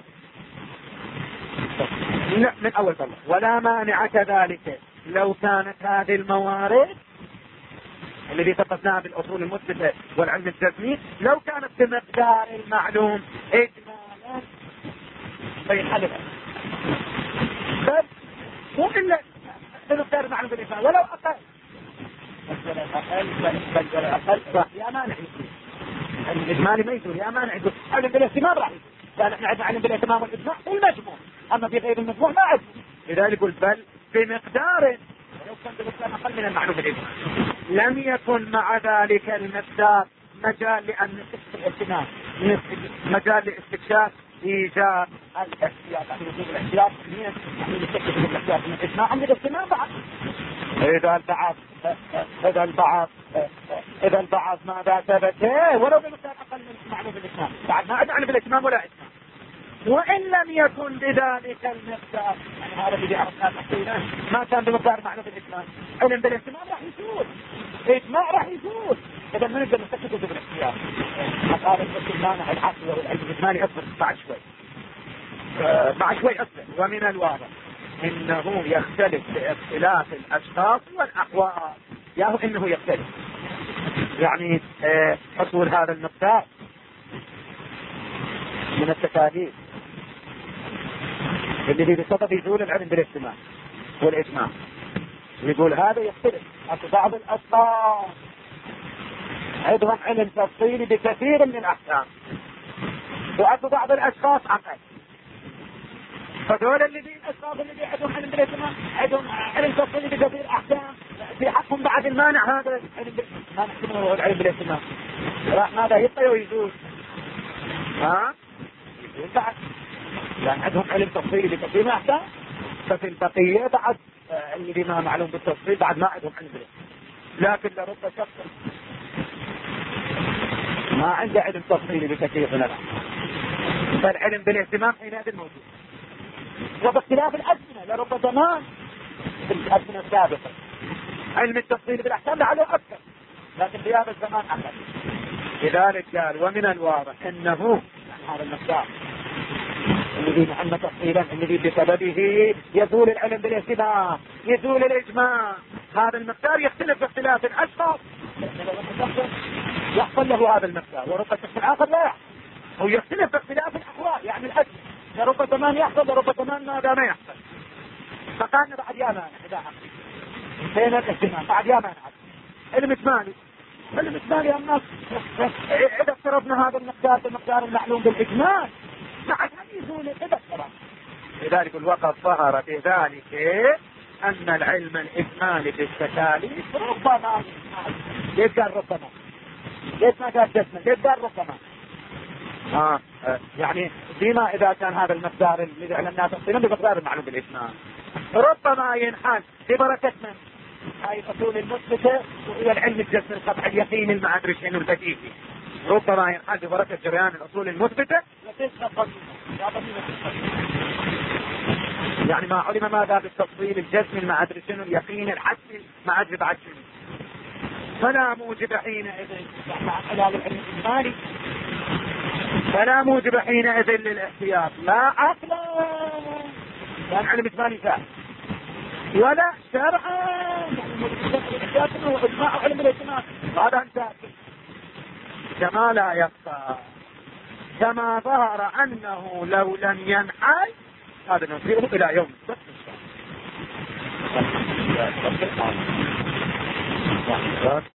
A: لا من أول طلع. ولا مانع كذلك لو كانت هذه الموارد الذي اتفقناها بالأصول المثبتة والعلم الجزمي لو كانت بمقدار المعلوم إجمالا فينحلها، بل مو إلا بمقدار المعلوم بالإجمال ولو أقل، بل أقل بل بل أقل يا مانع يقول الإجمالي ما يقول يا مانع يقول علم بالاهتمام راح يقول، لا نحن عندنا علم بالاهتمام والإجماع في المجموع، أما في غير المجموع ما عندنا. لذلك يقول بل بمقدار ولو كان بمقدار أقل من المعلوم بالإجمال لم يكن مع ذلك المقدار مجال لأن الاهتمام مجال لاستكشاف إيجاد الاحتياط، يعني وجود الاحتياط يعني يستكشف الاحتياط من الإجماع عند الاهتمام بعد. إذا البعض إذا البعض إذا البعض ماذا ثبت ولو بمقدار أقل من المعلوم بالإجمال بعد ما عندنا بالإجمام ولا إجمام، وإن لم يكن بذلك المقدار، يعني هذا اللي عرفناه تحديدا ما كان بمقدار معلوم بالإجمال، علم بالاهتمام راح يزول، إجماع راح يزول. إذا ما نقدر نستكشف بالاختيار. مقالة المانع العقلي والعلم الإجمالي أصبر بعد شوي أه بعد شوي أصبر. ومن الواضح إنه يختلف باختلاف الأشخاص والأحوال، ياهو إنه يختلف، يعني أه حصول هذا المقدار من التكاليف اللي بسبب يزول العلم بالاهتمام والإجماع، يقول هذا يختلف. أكو بعض الأشخاص عندهم علم تفصيلي بكثير من الأحكام، وأكو بعض الأشخاص عقل، فدول اللي دي الأشخاص اللي دي عندهم علم بالاهتمام عندهم علم تفصيلي بكثير أحكام، في حقهم بعد المانع هذا علم بالاهتمام هو العلم بالاهتمام راح ماذا يبقى ويزول، ها يزول بعد لأن عندهم علم تفصيلي بكثير من الأحكام، ففي البقية بعد اللي ما معلوم بالتفصيل بعد ما عندهم علم بالاهتمام. لكن لرب شخص ما عنده علم تفصيلي بكثير من الأحكام فالعلم بالاهتمام حينئذ موجود. وباختلاف الأزمنة لرب زمان في الأزمنة السابقة علم التفصيل بالأحكام لعله أكثر، لكن في هذا الزمان أقل. لذلك قال ومن الواضح أنه هذا المقدار الذي عندنا تفصيلا الذي بسببه يزول العلم بالاهتمام يزول الإجماع هذا المقدار يختلف باختلاف الاشخاص، يحصل له هذا المقدار ورب الشخص الاخر لا يحصل، او يختلف باختلاف الاحوال، يعني الاجل رب تمام يحصل ورب تمام ماذا ما يحصل. فقالنا بعد يا مانع اذا حصل بين الاهتمام بعد يا مانع المثمالي المثمالي النص اذا افترضنا هذا المقدار بالمقدار المعلوم بالاجمال بعد هل يزول اذا افترض. لذلك الوقت ظهر بذلك ان العلم الاجمالي بالتكاليف ربما ليش قال ربما؟ ليش ما قال جسما؟ ليش قال ربما؟ آه. آه يعني فيما اذا كان هذا المقدار الذي على الناس اصلا بمقدار المعلوم بالاجمال ربما ينحل ببركه من هاي الاصول المثبته وهي العلم الجسم القطع اليقين المع ادري شنو البديهي، ربما ينحل ببركه جريان الاصول المثبته يعني ما علم ماذا بالتفصيل الجسم مع ادري شنو اليقين الحسي مع ادري بعد شنو، فلا موجب حينئذ مع خلال العلم الاجمالي فلا موجب حينئذ للاحتياط لا عقلا لان علم اجمالي فاهم ولا شرعا يعني اجماع علم الاجمال هذا انت كما لا يخفى كما ظهر انه لو لم ينحل هذا نصيره الى يوم السبت.